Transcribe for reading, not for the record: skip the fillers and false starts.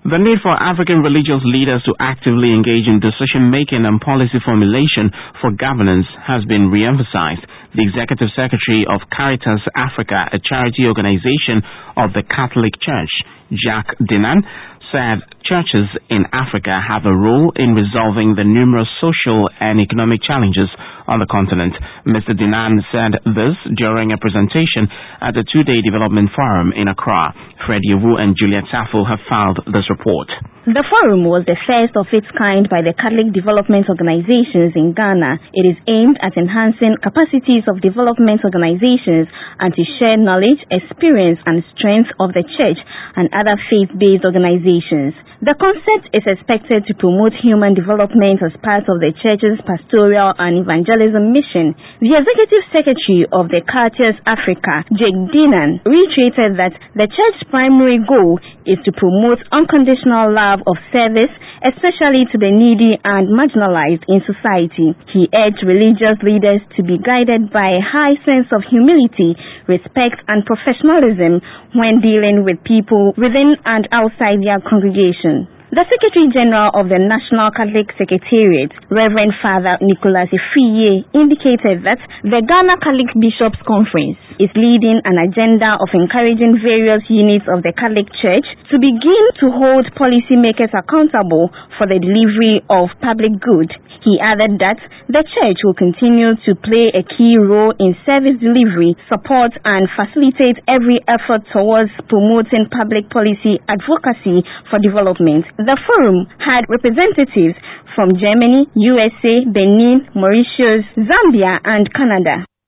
The need for African religious leaders to actively engage in decision-making and policy formulation for governance has been re-emphasized. The Executive Secretary of Caritas Africa, a charity organization of the Catholic Church, Jacques Dinan, said churches in Africa have a role in resolving the numerous social and economic challenges on the continent. Mr. Dinan said this during a presentation at the two-day development forum in Accra. Fred Yovu and Juliet Safo have filed this report. The forum was the first of its kind by the Catholic development organizations in Ghana. It is aimed at enhancing capacities of development organizations and to share knowledge, experience, and strength of the church and other faith-based organizations. The concept is expected to promote human development as part of the church's pastoral and evangelism mission. The Executive Secretary of the Caritas Africa, Jacques Dinan, reiterated that the church's primary goal is to promote unconditional love of service, especially to the needy and marginalized in society. He urged religious leaders to be guided by a high sense of humility, respect, and professionalism when dealing with people within and outside their congregation. The Secretary General of the National Catholic Secretariat, Reverend Father Nicholas Ifiye, indicated that the Ghana Catholic Bishops' Conference is leading an agenda of encouraging various units of the Catholic Church to begin to hold policymakers accountable for the delivery of public good. He added that the Church will continue to play a key role in service delivery, support, and facilitate every effort towards promoting public policy advocacy for development. The forum had representatives from Germany, USA, Benin, Mauritius, Zambia, and Canada.